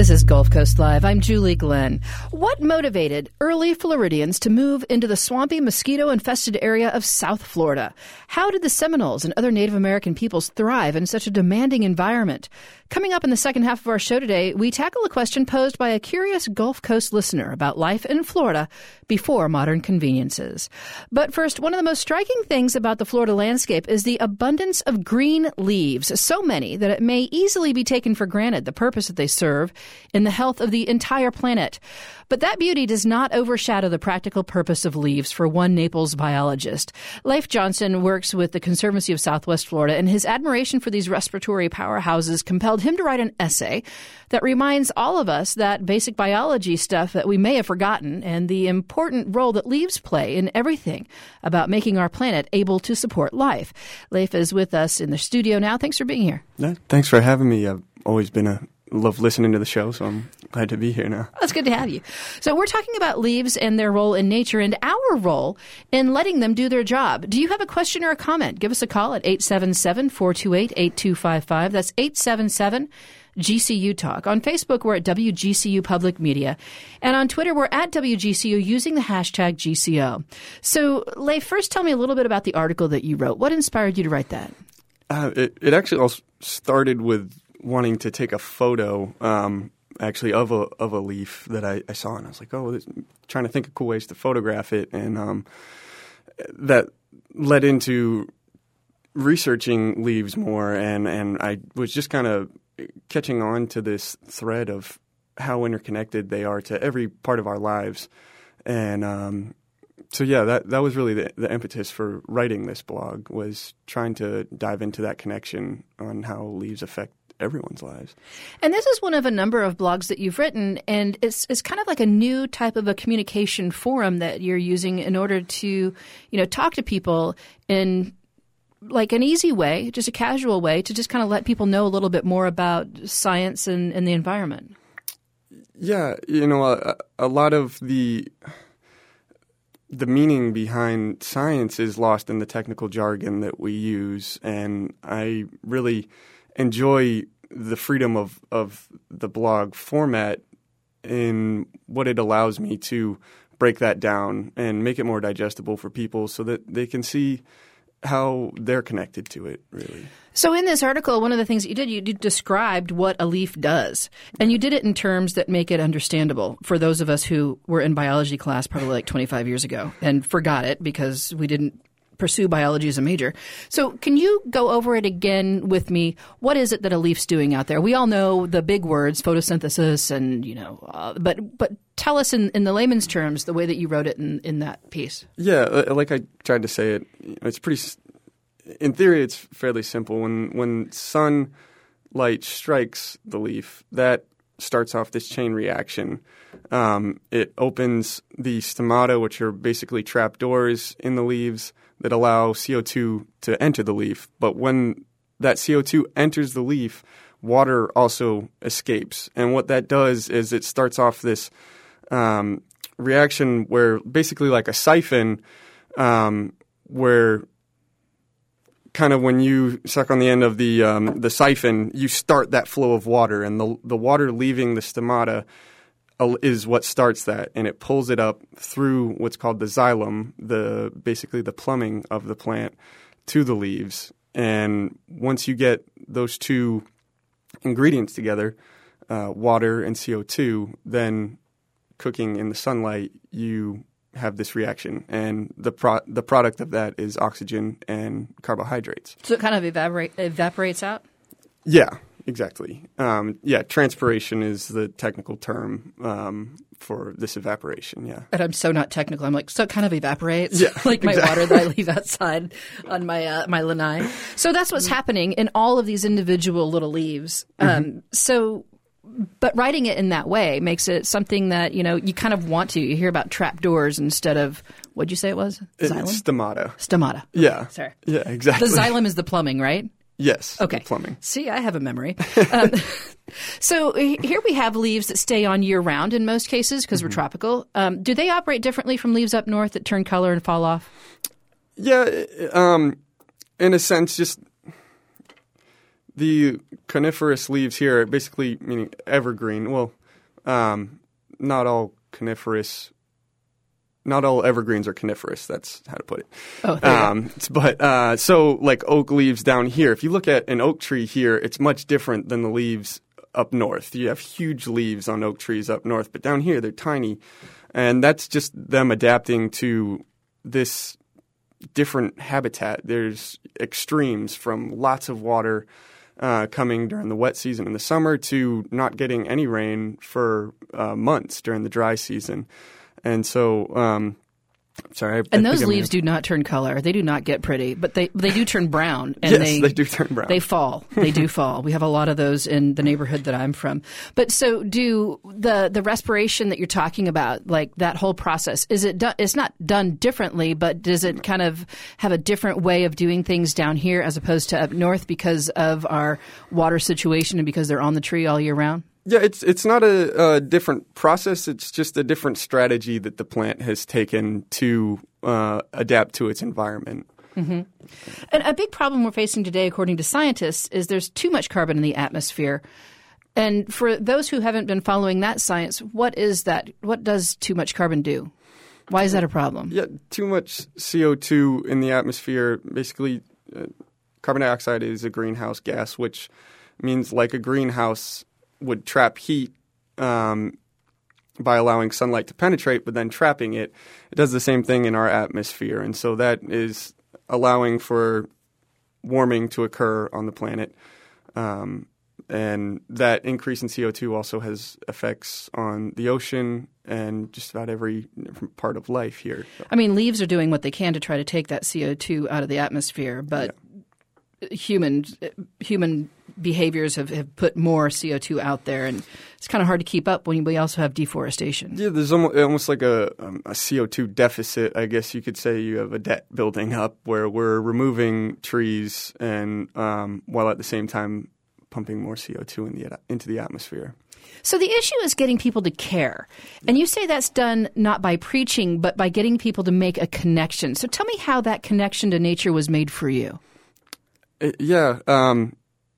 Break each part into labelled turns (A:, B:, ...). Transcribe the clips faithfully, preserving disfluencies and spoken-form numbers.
A: This is Gulf Coast Live. I'm Julie Glenn. What motivated early Floridians to move into the swampy, mosquito-infested area of South Florida? How did the Seminoles and other Native American peoples thrive in such a demanding environment? Coming up in the second half of our show today, we tackle a question posed by a curious Gulf Coast listener about life in Florida before modern conveniences. But first, one of the most striking things about the Florida landscape is the abundance of green leaves, so many that it may easily be taken for granted the purpose that they serve in the health of the entire planet. But that beauty does not overshadow the practical purpose of leaves for one Naples biologist. Leif Johnson works with the Conservancy of Southwest Florida, and his admiration for these respiratory powerhouses compelled him to write an essay that reminds all of us that basic biology stuff that we may have forgotten and the important role that leaves play in everything about making our planet able to support life. Leif is with us in the studio now. Thanks for being here.
B: Yeah, thanks for having me. I've always been a love listening to the show, so I'm glad to be here now.
A: Oh, it's good to have you. So we're talking about leaves and their role in nature and our role in letting them do their job. Do you have a question or a comment? Give us a call at eight seven seven, four two eight, eight two five five. That's eight seven seven, G C U Talk. On Facebook, we're at W G C U Public Media. And on Twitter, we're at W G C U using the hashtag G C O. So, Leif, first tell me a little bit about the article that you wrote. What inspired you to write that?
B: Uh, it, it actually all started with wanting to take a photo, um, actually, of a of a leaf that I, I saw, and I was like, oh, this, trying to think of cool ways to photograph it, and um, that led into researching leaves more, and, and I was just kind of catching on to this thread of how interconnected they are to every part of our lives, and um, so yeah, that that was really the, the impetus for writing this blog, was trying to dive into that connection on how leaves affect everyone's lives.
A: And this is one of a number of blogs that you've written, and it's it's kind of like a new type of a communication forum that you're using in order to, you know, talk to people in like an easy way, just a casual way to just kind of let people know a little bit more about science and, and the environment.
B: Yeah, you know, a, a lot of the the meaning behind science is lost in the technical jargon that we use, and I really enjoy the freedom of, of the blog format in what it allows me to break that down and make it more digestible for people so that they can see how they're connected to it, really.
A: So in this article, one of the things that you did, you described what a leaf does, and you did it in terms that make it understandable for those of us who were in biology class probably like twenty-five years ago and forgot it because we didn't pursue biology as a major. So can you go over it again with me? What is it that a leaf's doing out there? We all know the big words, photosynthesis, and, you know, uh, but but tell us in, in the layman's terms the way that you wrote it in, in that piece.
B: Yeah, like I tried to say it, it's pretty, in theory, it's fairly simple. When, when sunlight strikes the leaf, that starts off this chain reaction. Um, it opens the stomata, which are basically trapdoors in the leaves that allow C O two to enter the leaf. But when that C O two enters the leaf, water also escapes. And what that does is it starts off this um, reaction where basically like a siphon um, where kind of when you suck on the end of the um, the siphon, you start that flow of water. And the, the water leaving the stomata is what starts that, and it pulls it up through what's called the xylem, the basically the plumbing of the plant, to the leaves. And once you get those two ingredients together, uh, water and C O two, then cooking in the sunlight, you have this reaction, and the pro- the product of that is oxygen and carbohydrates.
A: So it kind of evaporate, evaporates out?
B: Yeah. Exactly. Um, yeah, transpiration is the technical term um, for this evaporation, yeah.
A: And I'm so not technical. I'm like, so it kind of evaporates,
B: yeah,
A: like my
B: exactly.
A: water that I leave outside on my uh, my lanai. So that's what's happening in all of these individual little leaves. Um, mm-hmm. So, but writing it in that way makes it something that, you know, you kind of want to. You hear about trapdoors instead of, what'd you say it was? Xylem?
B: It's stomata.
A: Stomata.
B: Yeah.
A: Sorry.
B: Yeah, exactly.
A: The xylem is the plumbing, right?
B: Yes.
A: Okay.
B: Plumbing.
A: See, I have a memory. Um, so here we have leaves that stay on year round in most cases because mm-hmm. we're tropical. Um, do they operate differently from leaves up north that turn color and fall off?
B: Yeah. Um, in a sense, just The coniferous leaves here, basically meaning evergreen. Well, um, not all coniferous. Not all evergreens are coniferous. That's how to put it.
A: Oh, there you
B: um, but uh, so like oak leaves down here. If you look at an oak tree here, it's much different than the leaves up north. You have huge leaves on oak trees up north, but down here they're tiny, and that's just them adapting to this different habitat. There's extremes from lots of water uh, coming during the wet season in the summer to not getting any rain for uh, months during the dry season. And so, um, sorry. I,
A: and
B: I
A: those
B: think
A: leaves do not turn color. They do not get pretty, but they they do turn brown. And
B: yes,
A: they,
B: they do turn brown.
A: They fall. They do fall. We have a lot of those in the neighborhood that I'm from. But so, do the the respiration that you're talking about, like that whole process, is it done? It's not done differently, but does it kind of have a different way of doing things down here as opposed to up north because of our water situation and because they're on the tree all year round?
B: Yeah, it's it's not a, a different process. It's just a different strategy that the plant has taken to uh, adapt to its environment.
A: Mm-hmm. And a big problem we're facing today, according to scientists, is there's too much carbon in the atmosphere. And for those who haven't been following that science, what is that? What does too much carbon do? Why is that a problem?
B: Yeah, too much C O two in the atmosphere. Basically, uh, carbon dioxide is a greenhouse gas, which means like a greenhouse would trap heat um, by allowing sunlight to penetrate, but then trapping it. It does the same thing in our atmosphere. And so that is allowing for warming to occur on the planet. Um, and that increase in C O two also has effects on the ocean and just about every part of life here.
A: I mean, leaves are doing what they can to try to take that C O two out of the atmosphere, but yeah. human human behaviors have, have put more C O two out there, and it's kind of hard to keep up when we also have deforestation.
B: Yeah, there's almost, almost like a, um, a C O two deficit, I guess you could say. You have a debt building up where we're removing trees and um, while at the same time pumping more C O two in the, into the atmosphere.
A: So the issue is getting people to care. And you say that's done not by preaching, but by getting people to make a connection. So tell me how that connection to nature was made for you.
B: Uh, yeah, um,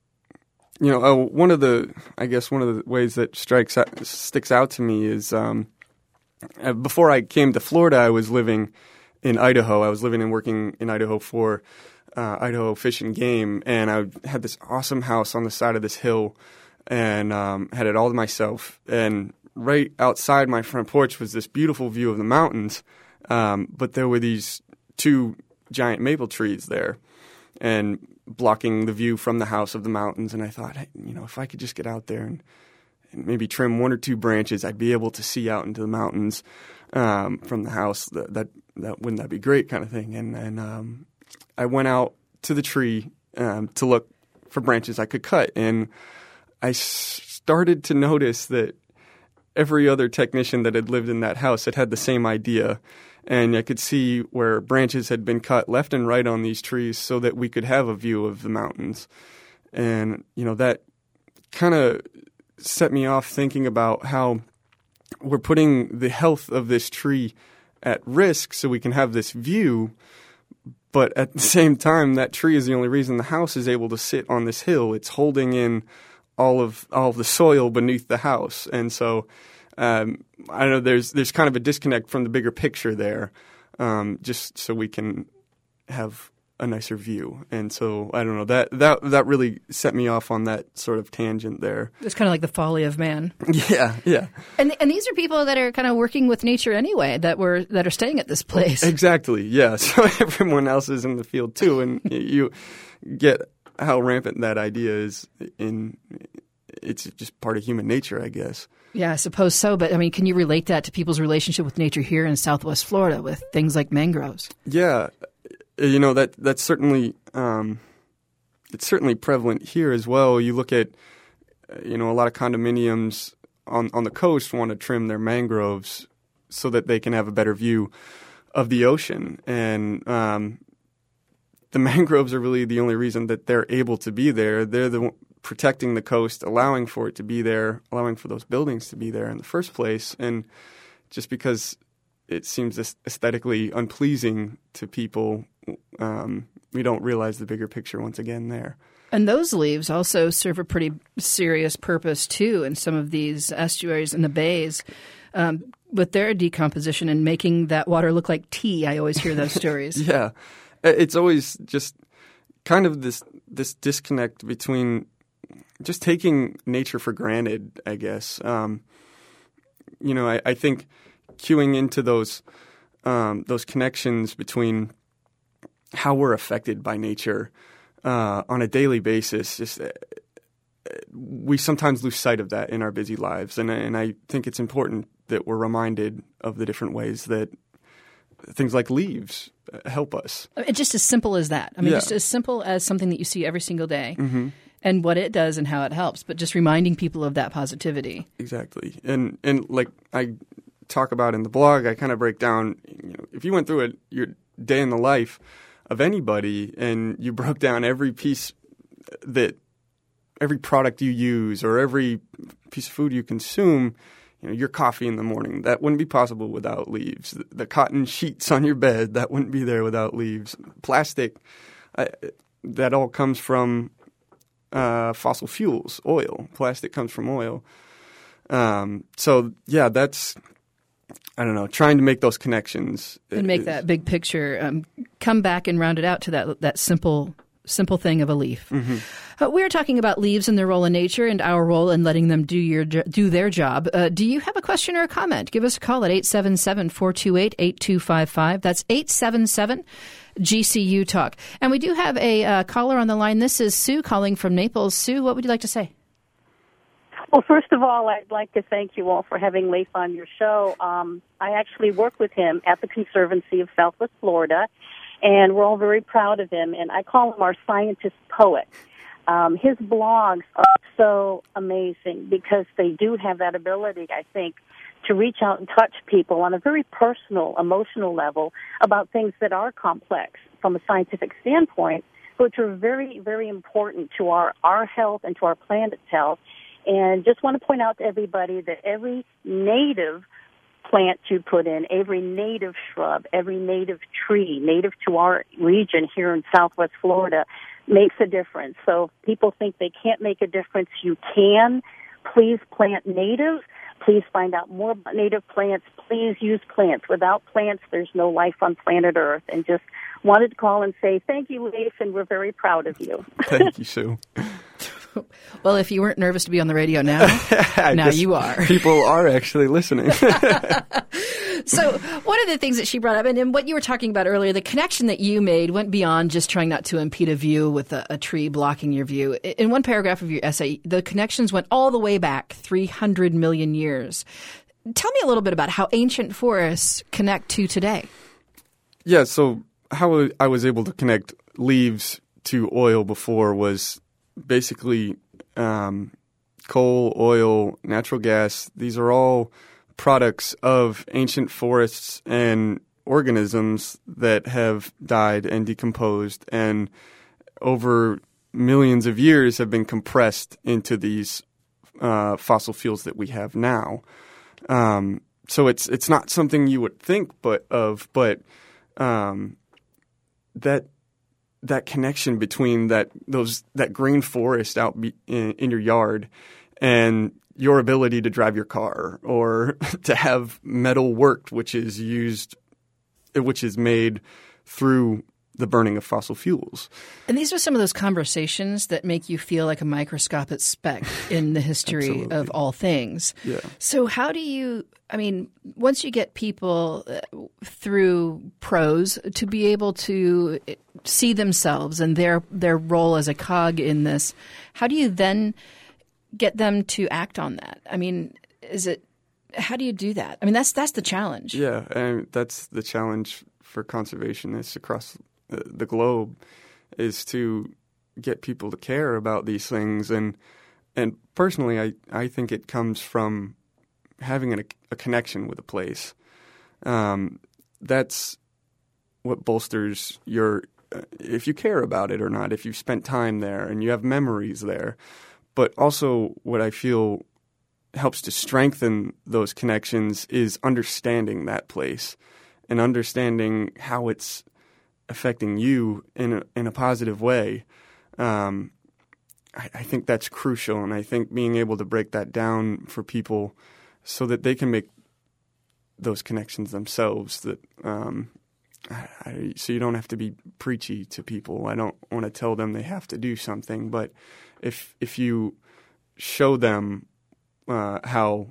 B: you know, uh, one of the, I guess one of the ways that strikes out, sticks out to me is um, uh, before I came to Florida, I was living in Idaho. I was living and working in Idaho for uh, Idaho Fish and Game, and I had this awesome house on the side of this hill, and um, had it all to myself. And right outside my front porch was this beautiful view of the mountains, um, but there were these two giant maple trees there, and blocking the view from the house of the mountains. And I thought, hey, you know, if I could just get out there and, and maybe trim one or two branches, I'd be able to see out into the mountains um, from the house. That, that that wouldn't that be great, kind of thing. And and um, I went out to the tree um, to look for branches I could cut, and I started to notice that every other technician that had lived in that house had had the same idea. And I could see where branches had been cut left and right on these trees so that we could have a view of the mountains. And, you know, that kind of set me off thinking about how we're putting the health of this tree at risk so we can have this view. But at the same time, that tree is the only reason the house is able to sit on this hill. It's holding in all of all of the soil beneath the house. And so Um, I don't know. There's there's kind of a disconnect from the bigger picture there, um, just so we can have a nicer view. And so I don't know, that that that really set me off on that sort of tangent there.
A: It's kind of like the folly of man.
B: Yeah, yeah.
A: And and these are people that are kind of working with nature anyway, that were that are staying at this place.
B: Exactly. Yeah. So everyone else is in the field too, and you get how rampant that idea is in. It's just part of human nature, I guess.
A: Yeah, I suppose so. But, I mean, can you relate that to people's relationship with nature here in Southwest Florida with things like mangroves?
B: Yeah. You know, that that's certainly um, it's certainly prevalent here as well. You look at, you know, a lot of condominiums on, on the coast want to trim their mangroves so that they can have a better view of the ocean. And um, the mangroves are really the only reason that they're able to be there. They're the protecting the coast, allowing for it to be there, allowing for those buildings to be there in the first place. And just because it seems aesthetically unpleasing to people, um, we don't realize the bigger picture once again there.
A: And those leaves also serve a pretty serious purpose, too, in some of these estuaries and the bays. Um, with their decomposition and making that water look like tea. I always hear those stories.
B: Yeah. It's always just kind of this this disconnect between just taking nature for granted, I guess. Um, you know, I, I think cueing into those um, those connections between how we're affected by nature uh, on a daily basis, just uh, we sometimes lose sight of that in our busy lives. And, and I think it's important that we're reminded of the different ways that things like leaves help us.
A: It's just as simple as that. I mean,
B: yeah.
A: just as simple as something that you see every single day
B: mm-hmm.
A: and what it does and how it helps, but just reminding people of that positivity.
B: Exactly. And, and like I talk about in the blog, I kind of break down, you know, if you went through it, your day in the life of anybody and you broke down every piece that every product you use or every piece of food you consume, you know, your coffee in the morning, that wouldn't be possible without leaves. The, the cotton sheets on your bed, that wouldn't be there without leaves. Plastic, uh, that all comes from uh, fossil fuels, oil. Plastic comes from oil. Um, so, yeah, that's, I don't know, trying to make those connections.
A: And make
B: is,
A: that big picture, um, come back and round it out to that that simple simple thing of a leaf.
B: Mm-hmm.
A: Uh, we're talking about leaves and their role in nature and our role in letting them do your do their job. Uh, do you have a question or a comment? Give us a call at eight seven seven, four two eight, eight two five five. That's eight seven seven G C U Talk. And we do have a uh, caller on the line. This is Sue calling from Naples. Sue, what would you like to say?
C: Well, first of all, I'd like to thank you all for having Leif on your show. Um, I actually work with him at the Conservancy of Southwest Florida, and we're all very proud of him, and I call him our scientist poet. Um, his blogs are so amazing because they do have that ability, I think, to reach out and touch people on a very personal, emotional level about things that are complex from a scientific standpoint, which are very, very important to our, our health and to our planet's health. And just want to point out to everybody that every native plant you put in, every native shrub, every native tree, native to our region here in Southwest Florida, makes a difference. So if people think they can't make a difference, you can. Please plant native. Please find out more about native plants. Please use plants. Without plants, there's no life on planet Earth. And just wanted to call and say thank you, Leif, and we're very proud of you.
B: Thank you, Sue.
A: Well, if you weren't nervous to be on the radio now, now you are.
B: People are actually listening.
A: So one of the things that she brought up, and, and what you were talking about earlier, the connection that you made went beyond just trying not to impede a view with a, a tree blocking your view. In one paragraph of your essay, the connections went all the way back three hundred million years. Tell me a little bit about how ancient forests connect to today.
B: Yeah, so how I was able to connect leaves to oil before was basically um, coal, oil, natural gas. These are all products of ancient forests and organisms that have died and decomposed and over millions of years have been compressed into these uh, fossil fuels that we have now. Um, so it's it's not something you would think but of, but um, that that connection between that those that green forest out be, in, in your yard and your ability to drive your car or to have metal worked, which is used, which is made through the burning of fossil fuels.
A: And these are some of those conversations that make you feel like a microscopic speck in the history of all things.
B: Yeah.
A: So how do you, I mean, once you get people uh, through prose to be able to see themselves and their their role as a cog in this, how do you then get them to act on that? I mean, is it, how do you do that? I mean, that's that's the challenge.
B: Yeah, and that's the challenge for conservationists across the globe, is to get people to care about these things. And and personally, I, I think it comes from having a, a connection with a place. Um, that's what bolsters your, uh, if you care about it or not, if you've spent time there and you have memories there. But also what I feel helps to strengthen those connections is understanding that place and understanding how it's affecting you in a, in a positive way. Um, I, I think that's crucial, and I think being able to break that down for people so that they can make those connections themselves. That um, I, I, so you don't have to be preachy to people. I don't want to tell them they have to do something, but if if you show them uh, how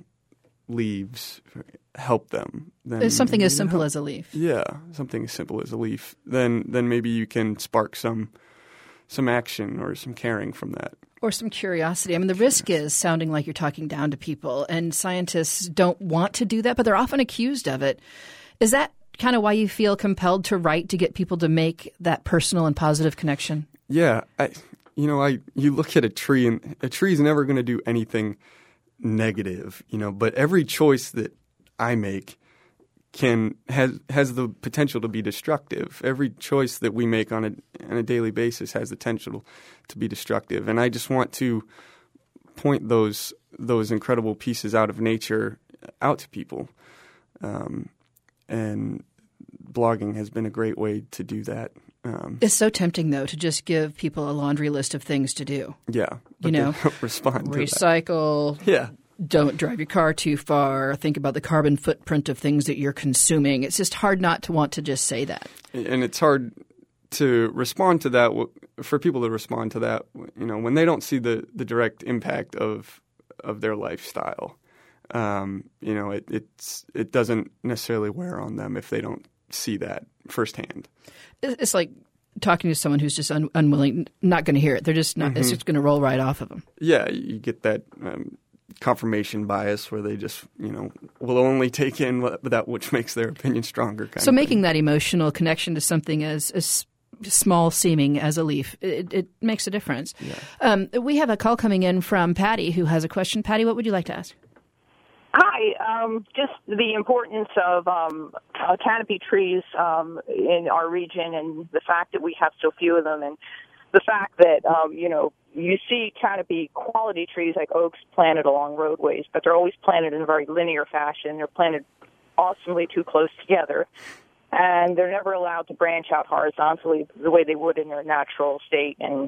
B: leaves help them, then
A: There's something as
B: you
A: simple
B: know,
A: as a leaf.
B: Yeah, something as simple as a leaf. Then then maybe you can spark some some action or some caring from that.
A: Or some curiosity. I mean, the risk is sounding like you're talking down to people, and scientists don't want to do that, but they're often accused of it. Is that kind of why you feel compelled to write, to get people to make that personal and positive connection?
B: Yeah. I, you know, I you look at a tree, and a tree is never going to do anything negative, you know, but every choice that I make can has has the potential to be destructive. Every choice that we make on a on a daily basis has the potential to be destructive. And I just want to point those those incredible pieces out of nature out to people. Um, and blogging has been a great way to do that. Um,
A: it's so tempting, though, to just give people a laundry list of things to do.
B: Yeah, but
A: you know,
B: they don't respond to
A: recycle.
B: That. Yeah.
A: Don't drive your car too far. Think about the carbon footprint of things that you're consuming. It's just hard not to want to just say that.
B: And it's hard to respond to that, for people to respond to that, you know, when they don't see the, the direct impact of of their lifestyle. Um, you know, it it's it doesn't necessarily wear on them if they don't see that firsthand.
A: It's like talking to someone who's just un- unwilling, not going to hear it. They're just not. Mm-hmm. It's just going to roll right off of them.
B: Yeah, you get that um, confirmation bias where they just, you know, will only take in that which makes their opinion stronger. Kind
A: so
B: of
A: making
B: thing.
A: that emotional connection to something as, as small seeming as a leaf, it, it makes a difference.
B: Yeah.
A: Um, we have a call coming in from Patty, who has a question. Patty, what would you like to ask?
D: Hi, um, just the importance of um, uh, canopy trees um, in our region, and the fact that we have so few of them, and the fact that, um, you know, you see canopy quality trees like oaks planted along roadways, but they're always planted in a very linear fashion. They're planted awesomely too close together, and they're never allowed to branch out horizontally the way they would in their natural state. And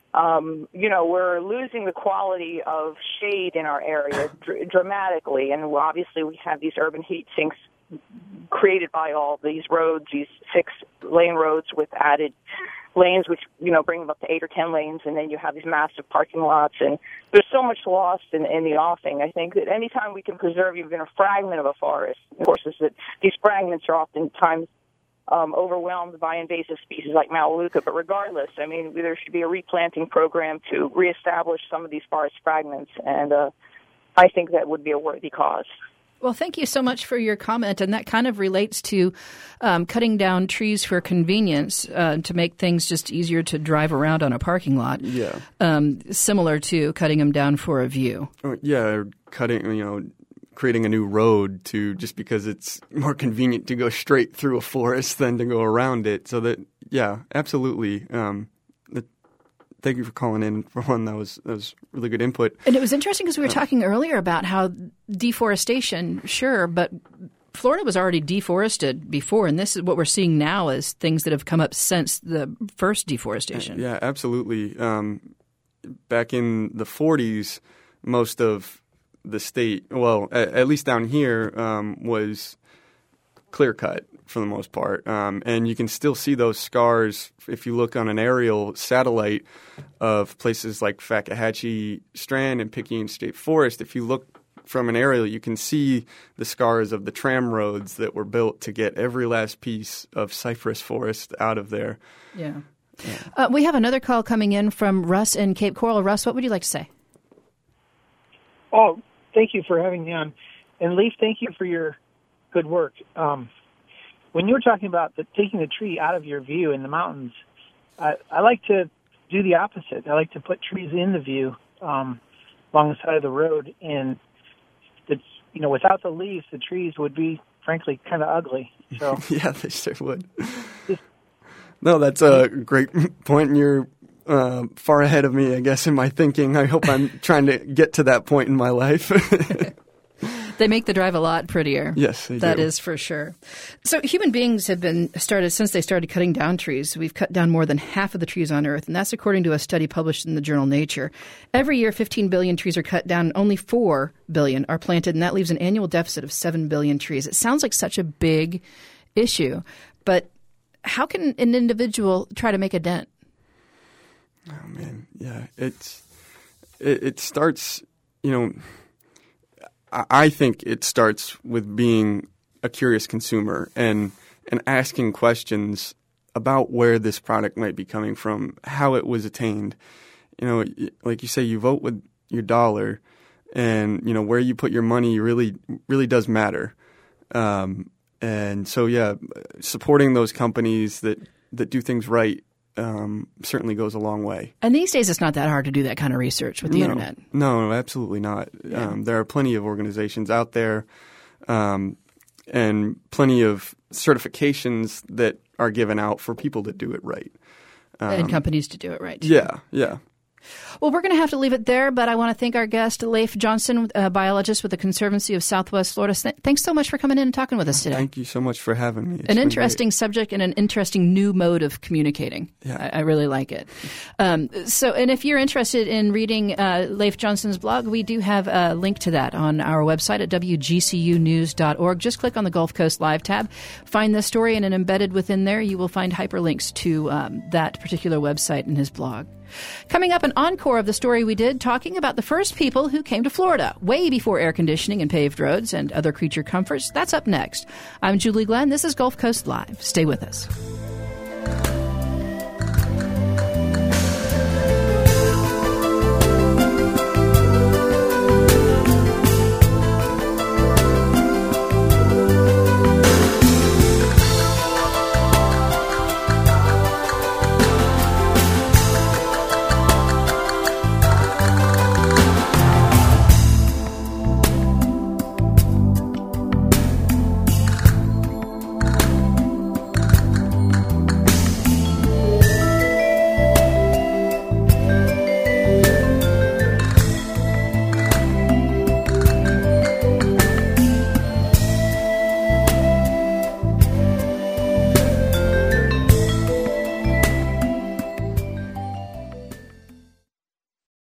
D: Um, you know, we're losing the quality of shade in our area dr- dramatically, and obviously we have these urban heat sinks created by all these roads, these six-lane roads with added lanes, which, you know, bring them up to eight or ten lanes, and then you have these massive parking lots, and there's so much lost in, in the offing. I think that anytime we can preserve even a fragment of a forest, of course, is that these fragments are oftentimes Um, overwhelmed by invasive species like Melaleuca. But regardless, I mean, there should be a replanting program to reestablish some of these forest fragments, and uh, I think that would be a worthy cause.
A: Well, thank you so much for your comment, and that kind of relates to um, cutting down trees for convenience uh, to make things just easier to drive around on a parking lot.
B: Yeah.
A: Um, similar to cutting them down for a view.
B: Oh, yeah, cutting, you know, creating a new road to just because it's more convenient to go straight through a forest than to go around it. So that, yeah, absolutely. Um, that, thank you for calling in for one. That was that was really good input.
A: And it was interesting because we were uh, talking earlier about how deforestation, sure, but Florida was already deforested before, and this is what we're seeing now as things that have come up since the first deforestation.
B: Yeah, absolutely. Um, back in the forties, most of the state, well, at, at least down here, um, was clear cut for the most part. Um, and you can still see those scars if you look on an aerial satellite of places like Fakahatchee Strand and Picayune State Forest. If you look from an aerial, you can see the scars of the tram roads that were built to get every last piece of cypress forest out of there.
A: Yeah. yeah. Uh, we have another call coming in from Russ in Cape Coral. Russ, what would you like to say?
E: Oh, thank you for having me on. And Leif, thank you for your good work. Um, when you were talking about the, taking the tree out of your view in the mountains, I, I like to do the opposite. I like to put trees in the view um, along the side of the road. And, it's, you know, without the leaves, the trees would be, frankly, kind of ugly. So
B: yeah, they sure would. No, that's a great point, and you're Uh, far ahead of me, I guess, in my thinking. I hope I'm trying to get to that point in my life.
A: They make the drive a lot prettier.
B: Yes, they
A: That
B: do.
A: is for sure. So human beings have been started, since they started cutting down trees, we've cut down more than half of the trees on Earth, and that's according to a study published in the journal Nature. Every year, fifteen billion trees are cut down, and only four billion are planted, and that leaves an annual deficit of seven billion trees. It sounds like such a big issue, but how can an individual try to make a dent?
B: Oh, man, yeah. It's, it, it starts, you know, I, I think it starts with being a curious consumer and and asking questions about where this product might be coming from, how it was attained. You know, like you say, you vote with your dollar, and, you know, where you put your money really really does matter. Um, and so, yeah, supporting those companies that, that do things right um, certainly goes a long way.
A: And these days, it's not that hard to do that kind of research with the
B: no,
A: internet.
B: No, absolutely not.
A: Yeah.
B: Um, there are plenty of organizations out there um, and plenty of certifications that are given out for people to do it right. Um,
A: And companies to do it right, too.
B: Yeah, yeah.
A: Well, we're going to have to leave it there, but I want to thank our guest, Leif Johnson, a biologist with the Conservancy of Southwest Florida. Th- thanks so much for coming in and talking with us today.
B: Thank you so much for having me. It's
A: An
B: been
A: interesting
B: great.
A: subject and an interesting new mode of communicating.
B: Yeah.
A: I, I really like it. Um, so, and if you're interested in reading uh, Leif Johnson's blog, we do have a link to that on our website at w g c u news dot org. Just click on the Gulf Coast Live tab, find the story, and then embedded within there, you will find hyperlinks to um, that particular website and his blog. Coming up, an encore of the story we did, talking about the first people who came to Florida, way before air conditioning and paved roads and other creature comforts. That's up next. I'm Julie Glenn. This is Gulf Coast Live. Stay with us.